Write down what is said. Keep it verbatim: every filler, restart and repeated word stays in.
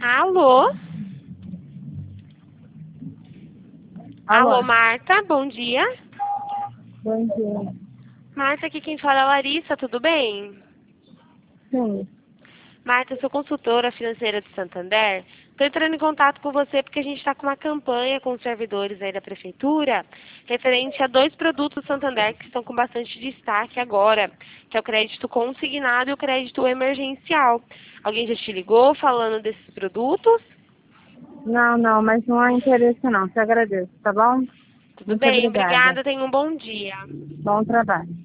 Alô? Alô? Alô, Marta, bom dia. Bom dia. Marta, aqui quem fala é a Larissa, tudo bem? Sim. Marta, eu sou consultora financeira do Santander. Estou entrando em contato com você porque a gente está com uma campanha com os servidores aí da Prefeitura referente a dois produtos do Santander que estão com bastante destaque agora, que é o crédito consignado e o crédito emergencial. Alguém já te ligou falando desses produtos? Não, não, mas não há interesse não. Te agradeço, tá bom? Tudo Muito bem, obrigada. obrigada, tenha um bom dia. Bom trabalho.